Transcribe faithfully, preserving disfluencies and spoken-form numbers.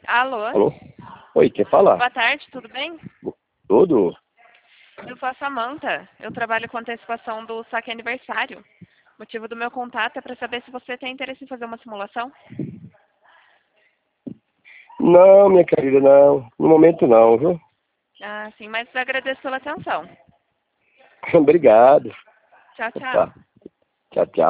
Alô? Alô? Oi, quer falar? Boa tarde, tudo bem? Tudo? Eu sou a Samanta. Eu trabalho com antecipação do saque aniversário. O motivo do meu contato é para saber se você tem interesse em fazer uma simulação. Não, minha querida, não. No momento não, viu? Ah, sim, mas agradeço pela atenção. Obrigado. Tchau, tchau. Tá. Tchau, tchau.